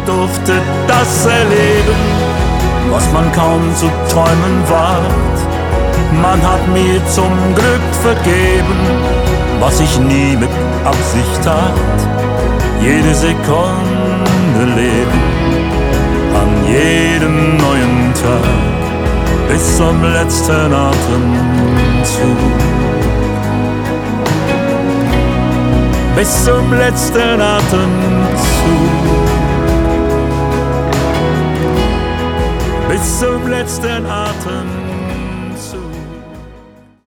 durfte das erleben, was man kaum zu träumen wagt. Man hat mir zum Glück vergeben, was ich nie mit Absicht tat. Jede Sekunde leben, an jedem neuen Tag, bis zum letzten Atemzug. Bis zum letzten Atemzug. Bis zum letzten Atemzug.